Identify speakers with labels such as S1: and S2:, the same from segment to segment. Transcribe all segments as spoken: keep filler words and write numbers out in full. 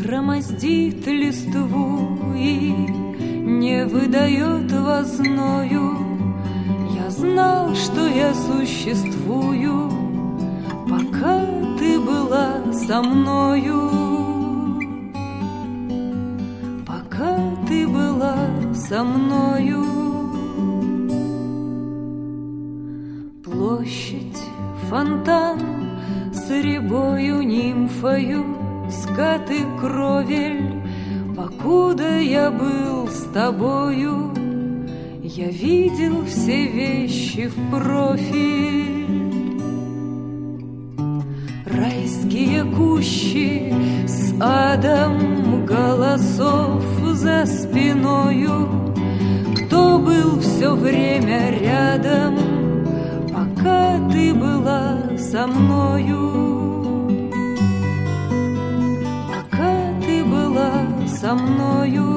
S1: громоздит листву и не выдает возною. Я знал, что я существую, пока ты была со мною, пока ты была со мною. Площадь, фонтан с рябою нимфою, скат и кровель, покуда я был с тобою, я видел все вещи в профиль. Райские кущи с адом голосов за спиною, кто был все время рядом, пока ты была со мною, пока ты была со мною.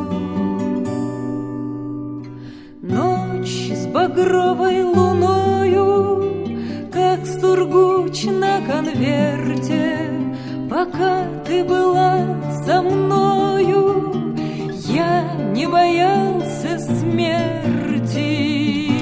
S1: Ночь с багровой луною, как сургуч на конверте, пока ты была со мною, я не боялся смерти.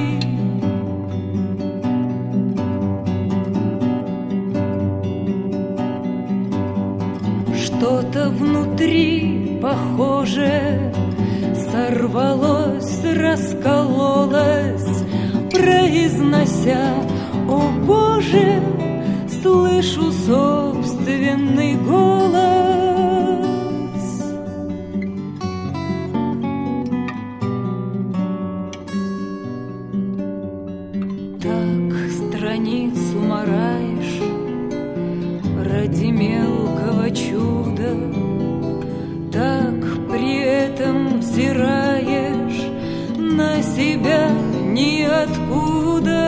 S1: Что-то внутри похоже сорвалось, раскололось, произнося: «О Боже, слышу собственный голос». Так страницу мараешь ради мелкого чуда, так при этом взираешь на себя ниоткуда.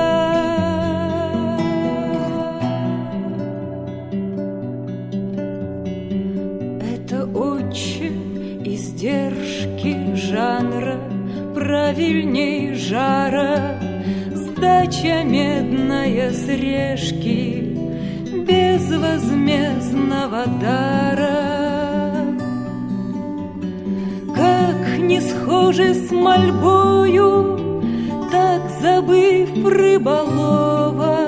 S1: Это отче издержки жанра, правильней жара, сдача медная с решки безвозмездного дара. Как не схожи с мольбою, так забыв рыболова,